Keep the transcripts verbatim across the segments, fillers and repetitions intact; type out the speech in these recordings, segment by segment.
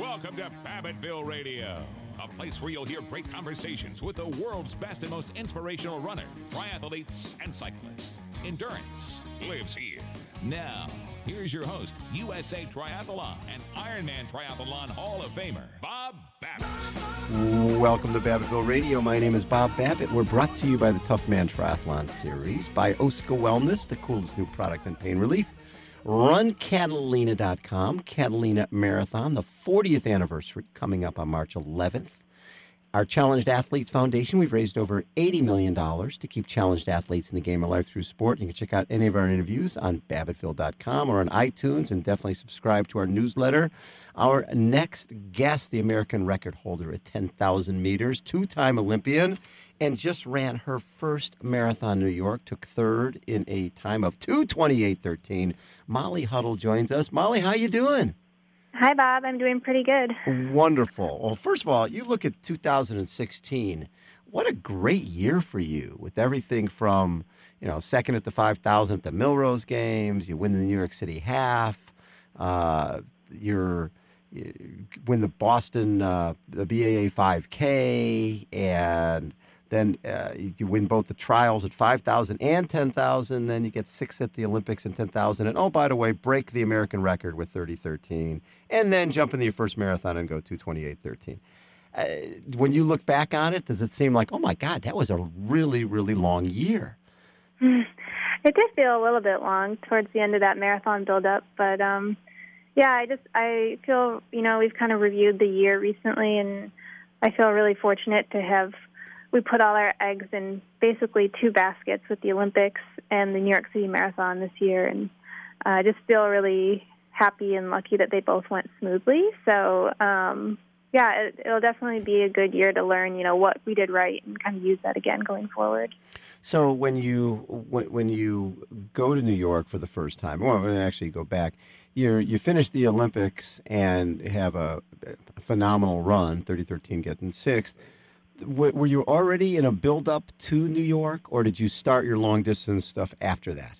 Welcome to Babbitttville Radio, a place where you'll hear great conversations with the world's best and most inspirational runners, triathletes, and cyclists. Endurance lives here. Now, here's your host, U S A Triathlon and Ironman Triathlon Hall of Famer, Bob Babbitt. Welcome to Babbitttville Radio. My name is Bob Babbitt. We're brought to you by the Tough Man Triathlon Series, by Osca Wellness, the coolest new product in pain relief, Run Catalina dot com, Catalina Marathon, the fortieth anniversary coming up on March eleventh. Our Challenged Athletes Foundation, we've raised over eighty million dollars to keep challenged athletes in the game of life through sport. You can check out any of our interviews on Babbitttville dot com or on iTunes, and definitely subscribe to our newsletter. Our next guest, the American record holder at ten thousand meters, two-time Olympian, and just ran her first marathon in New York, took third in a time of two twenty-eight thirteen. Molly Huddle joins us. Molly, how you doing? Hi, Bob. I'm doing pretty good. Wonderful. Well, first of all, you look at two thousand sixteen. What a great year for you, with everything from, you know, second at the five thousand at the Millrose Games. You win the New York City half. Uh, you're you win the Boston, uh, the B A A five K, and then uh, you win both the trials at five thousand and ten thousand. Then you get sixth at the Olympics and ten thousand. And, oh, by the way, break the American record with thirty thirteen. And then jump into your first marathon and go two twenty-eight thirteen. Uh, when you look back on it, does it seem like, oh, my God, that was a really, really long year? It did feel a little bit long towards the end of that marathon buildup. But, um, yeah, I just I feel, you know, we've kind of reviewed the year recently, and I feel really fortunate to have we put all our eggs in basically two baskets with the Olympics and the New York City Marathon this year. And uh, I just feel really happy and lucky that they both went smoothly. So, um, yeah, it, it'll definitely be a good year to learn, you know, what we did right and kind of use that again going forward. So when you when, when you go to New York for the first time, or when actually go back, you you finish the Olympics and have a, a phenomenal run, thirty thirteen getting sixth. Were you already in a build-up to New York, or did you start your long-distance stuff after that?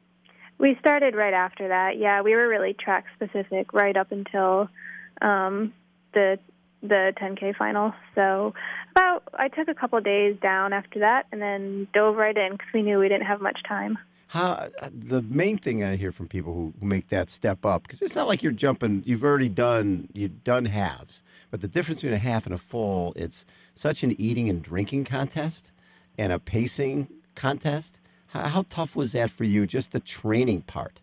We started right after that. Yeah, we were really track-specific right up until um, the the ten K final. So about I took a couple of days down after that, and then dove right in because we knew we didn't have much time. How, the main thing I hear from people who make that step up, because it's not like you're jumping, you've already done, you've done halves, but the difference between a half and a full, it's such an eating and drinking contest and a pacing contest. How, how tough was that for you, just the training part?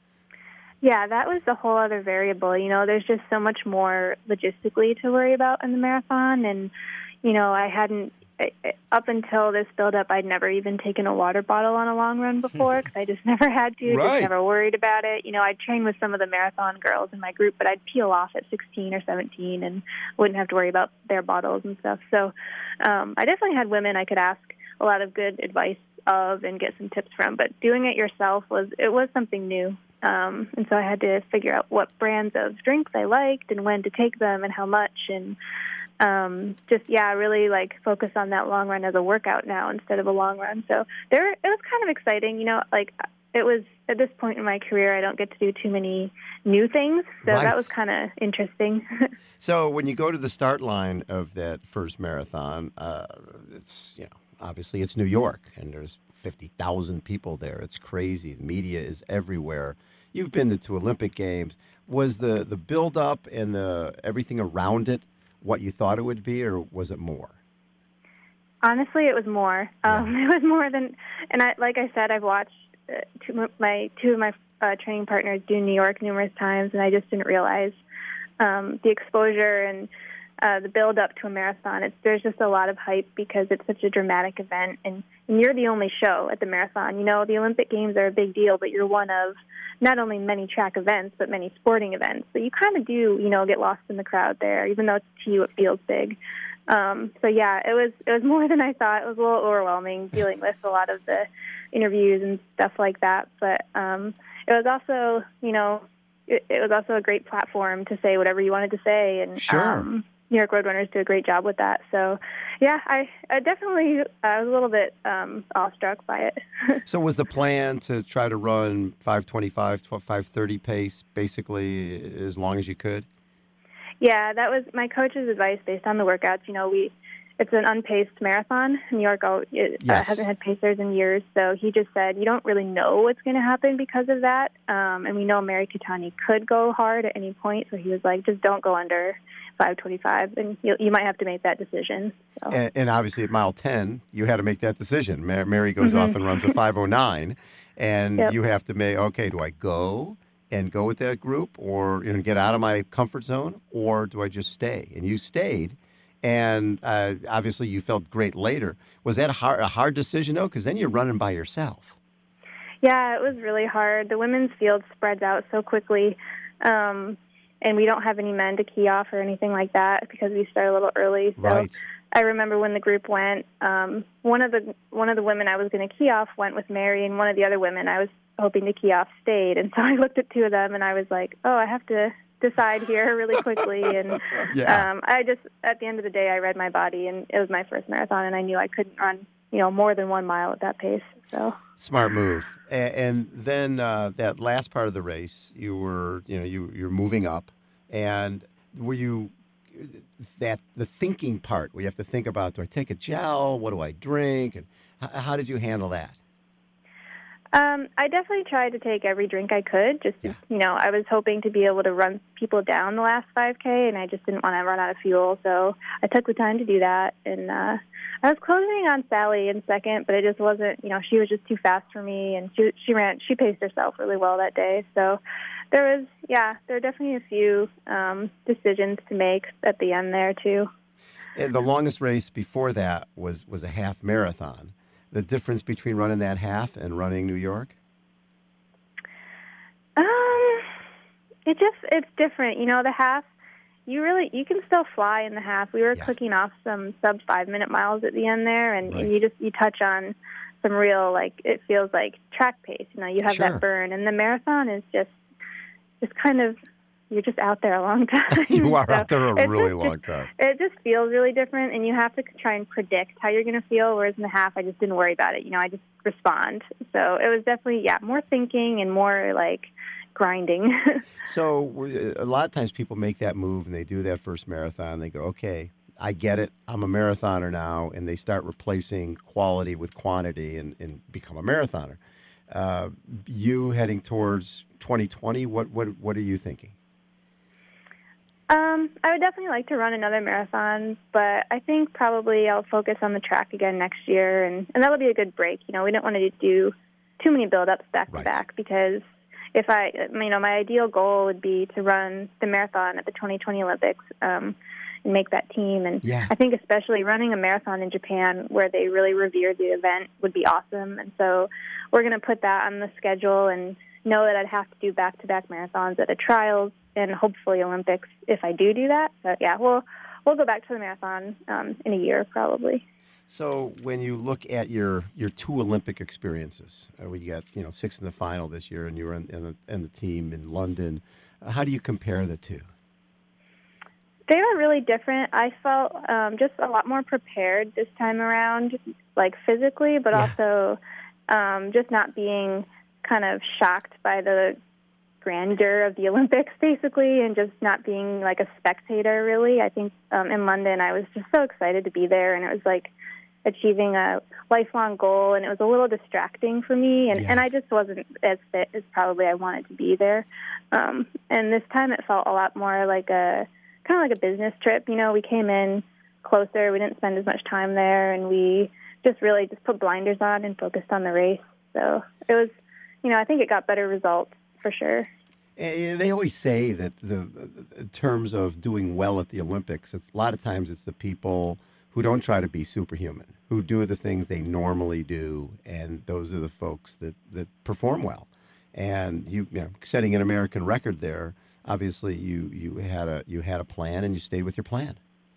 Yeah, that was the whole other variable. You know, there's just so much more logistically to worry about in the marathon, and, you know, I hadn't, up until this build-up, I'd never even taken a water bottle on a long run before because I just never had to, right. just never worried about it. You know, I'd train with some of the marathon girls in my group, but I'd peel off at sixteen or seventeen and wouldn't have to worry about their bottles and stuff. So um, I definitely had women I could ask a lot of good advice of and get some tips from, but doing it yourself was it was something new. Um, and so I had to figure out what brands of drinks I liked and when to take them and how much, and Um, just, yeah, really, like, focus on that long run as a workout now instead of a long run. So there, it was kind of exciting. You know, like, it was, at this point in my career, I don't get to do too many new things. So right. That was kind of interesting. So when you go to the start line of that first marathon, uh, it's, you know, obviously it's New York, and there's fifty thousand people there. It's crazy. The media is everywhere. You've been to two Olympic Games. Was the, the build-up and the everything around it what you thought it would be, or was it more? Honestly, it was more. Um, yeah. It was more than, and I, like I said, I've watched uh, two, my two of my uh, training partners do New York numerous times, and I just didn't realize um, the exposure and uh, the build up to a marathon. It's, there's just a lot of hype because it's such a dramatic event, and, and you're the only show at the marathon. You know, the Olympic Games are a big deal, but you're one of not only many track events, but many sporting events. So you kind of do, you know, get lost in the crowd there, even though it's to you, it feels big. Um, so yeah, it was, it was more than I thought. It was a little overwhelming dealing with a lot of the interviews and stuff like that. But, um, it was also, you know, it, it was also a great platform to say whatever you wanted to say. And, sure. um, New York Roadrunners do a great job with that. So, yeah, I, I definitely I was a little bit um, awestruck by it. So was the plan to try to run five twenty-five, five thirty pace basically as long as you could? Yeah, that was my coach's advice based on the workouts. You know, we it's an unpaced marathon. New York uh, Yes. hasn't had pacers in years, so he just said you don't really know what's going to happen because of that. Um, and we know Mary Keitany could go hard at any point, so he was like, just don't go under five twenty-five, and you, you might have to make that decision. So. And, and obviously at mile ten, you had to make that decision. Mar- Mary goes Mm-hmm. off and runs a five oh nine, and Yep. you have to make, okay, do I go and go with that group or you know, get out of my comfort zone, or do I just stay? And you stayed, and uh, obviously you felt great later. Was that a hard, a hard decision, though? Because then you're running by yourself. Yeah, it was really hard. The women's field spreads out so quickly, um, and we don't have any men to key off or anything like that because we start a little early. So Right. I remember when the group went, um, one of the one of the women I was going to key off went with Mary, and one of the other women I was hoping to key off stayed. And so I looked at two of them, and I was like, oh, I have to decide here really quickly. And Yeah. um, I just, at the end of the day, I read my body, and it was my first marathon, and I knew I couldn't run, you know, more than one mile at that pace. So Smart move. And, and then uh, that last part of the race, you were, you know, you you're moving up, and were you that the thinking part where you have to think about, do I take a gel? What do I drink? And how, how did you handle that? Um, I definitely tried to take every drink I could. Just, Yeah. you know, I was hoping to be able to run people down the last five K, and I just didn't want to run out of fuel. So I took the time to do that. And uh, I was closing on Sally in second, but it just wasn't, you know, she was just too fast for me, and she she ran, she paced herself really well that day. So there was, yeah, there were definitely a few um, decisions to make at the end there too. And the longest race before that was was a half marathon. The difference between running that half and running New York? Um, it just, it's different. You know, the half, you really, you can still fly in the half. We were Yeah. cooking off some sub five minute miles at the end there, and, Right. and you just, you touch on some real, like, it feels like track pace. You know, you have Sure. that burn, and the marathon is just, just kind of, you're just out there a long time. You are So out there a it's really just- long time. It just feels really different, and you have to try and predict how you're going to feel, whereas in the half, I just didn't worry about it. You know, I just respond. So it was definitely, yeah, more thinking and more, like, grinding. So w- a lot of times people make that move and they do that first marathon. They go, okay, I get it. I'm a marathoner now. And they start replacing quality with quantity and, and become a marathoner. Uh, you heading towards twenty twenty, what, what, what are you thinking? Um, I would definitely like to run another marathon, but I think probably I'll focus on the track again next year, and, and that'll be a good break. You know, we don't want to do too many build-ups back to back because if I, you know, my ideal goal would be to run the marathon at the twenty twenty Olympics um, and make that team. And Yeah. I think especially running a marathon in Japan where they really revere the event would be awesome. And so we're going to put that on the schedule and know that I'd have to do back-to-back marathons at the trials and hopefully Olympics if I do do that. So, yeah, we'll, we'll go back to the marathon um, in a year probably. So when you look at your, your two Olympic experiences, uh, we got, you know, six in the final this year and you were in, in, the, in the team in London, uh, how do you compare the two? They were really different. I felt um, just a lot more prepared this time around, like physically, but Yeah. also um, just not being kind of shocked by the grandeur of the Olympics, basically, and just not being like a spectator, really. I think um, in London, I was just so excited to be there, and it was like achieving a lifelong goal, and it was a little distracting for me, and, Yeah. and I just wasn't as fit as probably I wanted to be there. Um, and this time it felt a lot more like a kind of like a business trip. You know, we came in closer, we didn't spend as much time there, and we just really just put blinders on and focused on the race. So it was, you know, I think it got better results for sure. And they always say that the in terms of doing well at the Olympics, it's, a lot of times it's the people who don't try to be superhuman, who do the things they normally do, and those are the folks that, that perform well. And you, you know, setting an American record there, obviously you, you had a you had a plan and you stayed with your plan.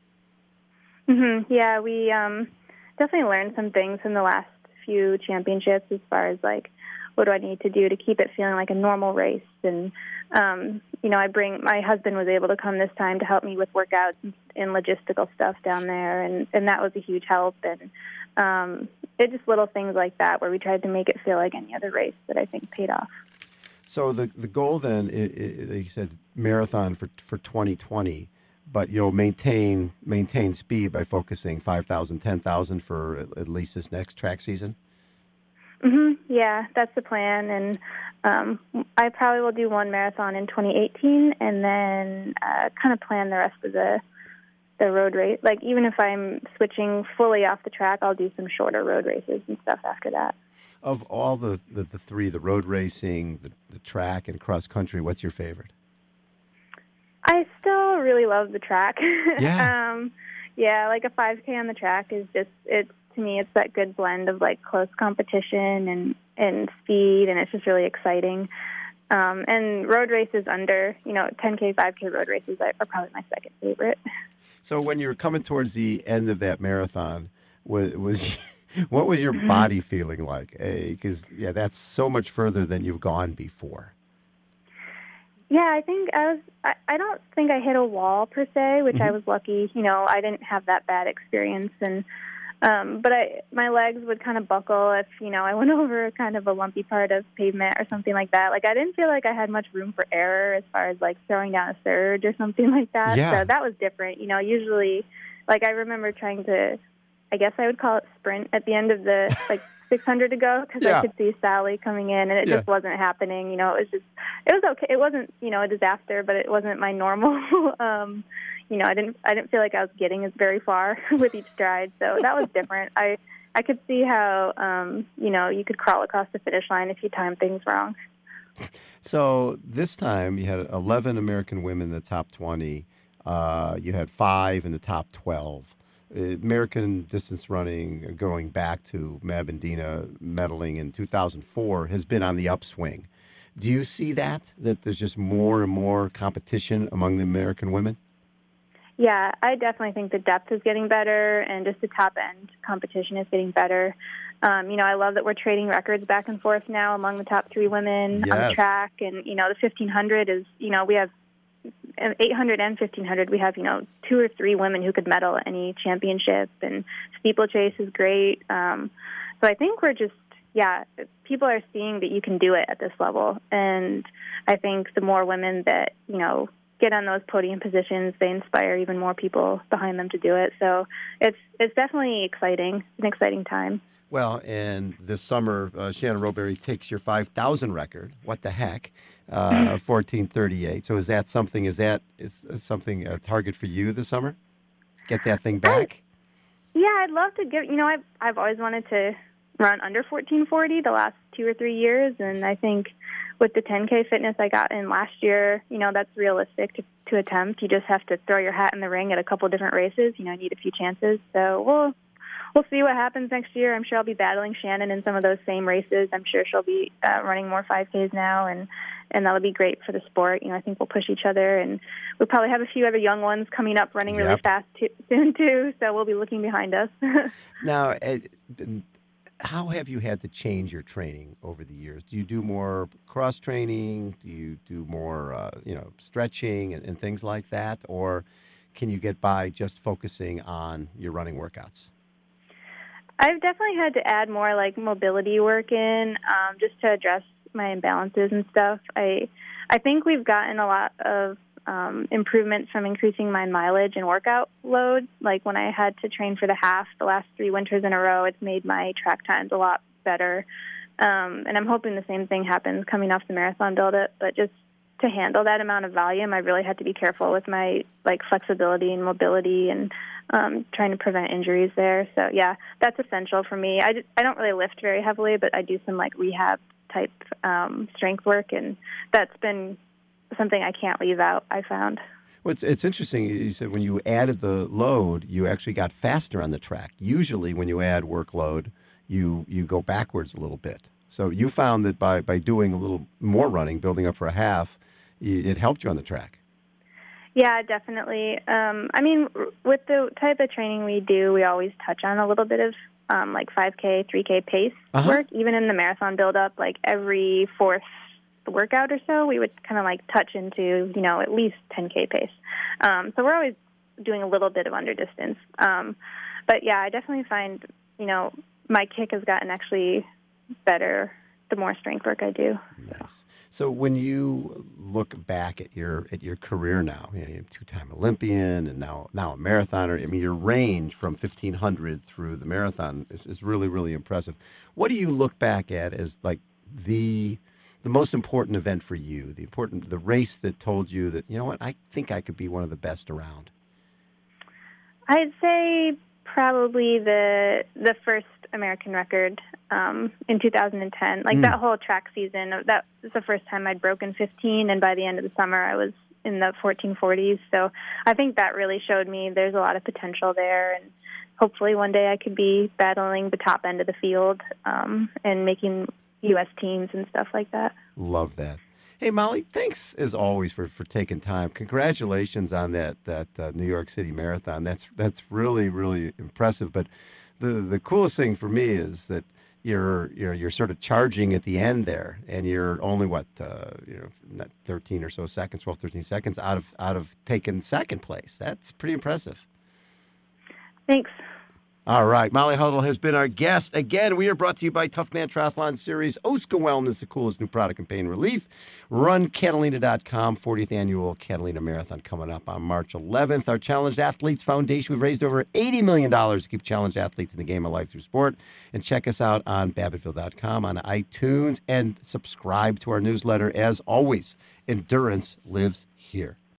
Mm-hmm. Yeah, we um, definitely learned some things in the last few championships as far as like, what do I need to do to keep it feeling like a normal race? And, um, you know, I bring, my husband was able to come this time to help me with workouts and, and logistical stuff down there. And, and that was a huge help. And um, it just little things like that where we tried to make it feel like any other race that I think paid off. So the the goal then, i i like you said, marathon for, for twenty twenty. but you'll maintain maintain speed by focusing five thousand, ten thousand for at, at least this next track season? Mhm. Yeah, that's the plan, and um, I probably will do one marathon in twenty eighteen, and then uh, kind of plan the rest of the the road race. Like even if I'm switching fully off the track, I'll do some shorter road races and stuff after that. Of all the, the, the three, the road racing, the, the track, and cross country, what's your favorite? I still really love the track. Yeah. um, yeah, like a five K on the track is just, it's, to me, it's that good blend of like close competition and, and speed, and it's just really exciting. Um, and road races under, you know, ten K, five K road races are, are probably my second favorite. So when you were coming towards the end of that marathon, was, was what was your body feeling like? Because, yeah, that's so much further than you've gone before. Yeah, I think I was, I, I don't think I hit a wall per se, which Mm-hmm. I was lucky. You know, I didn't have that bad experience. And, um, but I, my legs would kind of buckle if, you know, I went over kind of a lumpy part of pavement or something like that. Like, I didn't feel like I had much room for error as far as like throwing down a surge or something like that. Yeah. So that was different. You know, usually, like, I remember trying to, I guess I would call it sprint at the end of the like six hundred to go, because Yeah. I could see Sally coming in, and it Yeah. just wasn't happening. You know, it was just, it was okay. It wasn't, you know, a disaster, but it wasn't my normal. um, you know, I didn't, I didn't feel like I was getting as very far with each stride. So that was different. I, I could see how, um, you know, you could crawl across the finish line if you timed things wrong. So this time you had eleven American women in the top twenty. Uh, you had five in the top twelve. American distance running, going back to Mab and Dina medaling in two thousand four, has been on the upswing. Do you see that, that there's just more and more competition among the American women? Yeah, I definitely think the depth is getting better, and just the top-end competition is getting better. Um, you know, I love that we're trading records back and forth now among the top three women on Yes. the track. And, you know, the fifteen hundred is, you know, we have eight hundred and fifteen hundred. We have, you know, two or three women who could medal at any championship, and steeplechase is great. Um, so I think we're just, yeah, people are seeing that you can do it at this level. And I think the more women that, you know, get on those podium positions, they inspire even more people behind them to do it. So it's it's definitely exciting. It's an exciting time. Well, and this summer, uh, Shannon Rowberry takes your five thousand record. What the heck? Uh, fourteen thirty-eight. So is that something, is that is something, a target for you this summer? Get that thing back? Yeah, I'd love to give, you know, I've, I've always wanted to run under fourteen forty the last two or three years. And I think with the ten K fitness I got in last year, you know, that's realistic to, to attempt. You just have to throw your hat in the ring at a couple different races. You know, need a few chances. So we'll, we'll see what happens next year. I'm sure I'll be battling Shannon in some of those same races. I'm sure she'll be uh, running more five Ks now, and, and that'll be great for the sport. You know, I think we'll push each other, and we'll probably have a few other young ones coming up running really Yep. fast too, soon too, so we'll be looking behind us. Now, uh, how have you had to change your training over the years? Do you do more cross training? Do you do more, uh, you know, stretching and, and things like that? Or can you get by just focusing on your running workouts? I've definitely had to add more like mobility work in, um, just to address my imbalances and stuff. I I think we've gotten a lot of um, improvements from increasing my mileage and workout load. Like when I had to train for the half the last three winters in a row, it's made my track times a lot better. Um, and I'm hoping the same thing happens coming off the marathon build-up. But just to handle that amount of volume, I really had to be careful with my like flexibility and mobility, and um, trying to prevent injuries there. So yeah, that's essential for me. I, just, I don't really lift very heavily, but I do some like rehab type um, strength work, and that's been something I can't leave out, I found. Well, it's, it's interesting. You said when you added the load, you actually got faster on the track. Usually when you add workload, you, you go backwards a little bit. So you found that by, by doing a little more running, building up for a half, you, it helped you on the track. Yeah, definitely. Um, I mean, with the type of training we do, we always touch on a little bit of um, like five K, three K pace Uh-huh. work. Even in the marathon build-up, like every fourth workout or so, we would kind of like touch into, you know, at least ten K pace. Um, so we're always doing a little bit of under distance. Um, but yeah, I definitely find, you know, my kick has gotten actually better the more strength work I do. Nice. So when you look back at your at your career now, you know, you're a two-time Olympian and now now a marathoner. I mean, your range from fifteen hundred through the marathon is, is really, really impressive. What do you look back at as like the the most important event for you? The important the race that told you that, you know what, I think I could be one of the best around. I'd say probably the the first American record um, in two thousand ten. Like mm. that whole track season, that was the first time I'd broken fifteen, and by the end of the summer, I was in the fourteen forties. So I think that really showed me there's a lot of potential there, and hopefully one day I could be battling the top end of the field um, and making U S teams and stuff like that. Love that. Hey, Molly, thanks as always for, for taking time. Congratulations on that that uh, New York City Marathon. That's that's really, really impressive. But the the coolest thing for me is that you're you're you're sort of charging at the end there, and you're only what uh, you know, not thirteen or so seconds, twelve, thirteen seconds out of out of taking second place. That's pretty impressive. Thanks. All right. Molly Huddle has been our guest. Again, we are brought to you by Tough Man Triathlon Series, Osca Wellness, the coolest new product in pain relief. Run Catalina dot com, fortieth Annual Catalina Marathon coming up on March eleventh. Our Challenged Athletes Foundation, we've raised over eighty million dollars to keep challenged athletes in the game of life through sport. And check us out on Babbittville dot com, on iTunes, and subscribe to our newsletter. As always, endurance lives here.